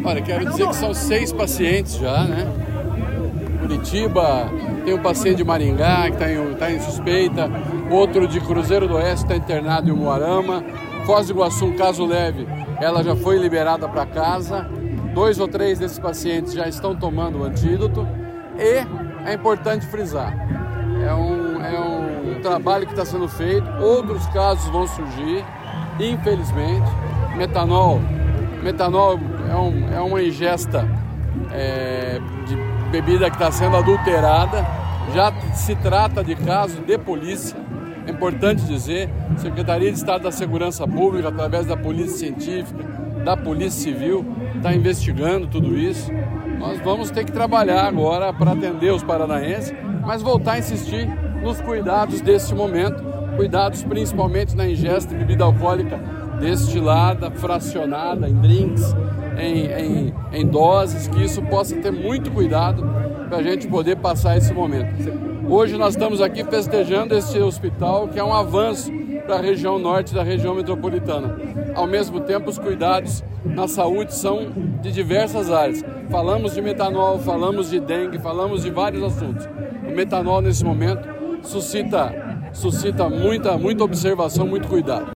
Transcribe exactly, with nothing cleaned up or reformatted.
Olha, quero dizer que são seis pacientes já, né? Curitiba, tem um paciente de Maringá que está em, tá em suspeita, outro de Cruzeiro do Oeste está internado em Umuarama, Foz do Iguaçu, um caso leve, ela já foi liberada para casa, dois ou três desses pacientes já estão tomando o antídoto e é importante frisar, é um, é um trabalho que está sendo feito, outros casos vão surgir, infelizmente, metanol, metanol é, um, é uma ingesta é, de bebida que está sendo adulterada, já se trata de caso de polícia, é importante dizer, Secretaria de Estado da Segurança Pública, através da Polícia Científica, da Polícia Civil, está investigando tudo isso. Nós vamos ter que trabalhar agora para atender os paranaenses, mas voltar a insistir nos cuidados deste momento, cuidados principalmente na ingesta de bebida alcoólica destilada, fracionada, em drinks, em, em, em doses, que isso possa ter muito cuidado para a gente poder passar esse momento. Hoje nós estamos aqui festejando esse hospital, que é um avanço para a região norte da região metropolitana. Ao mesmo tempo, os cuidados na saúde são de diversas áreas. Falamos de metanol, falamos de dengue, falamos de vários assuntos. O metanol, nesse momento, suscita, suscita muita, muita observação, muito cuidado.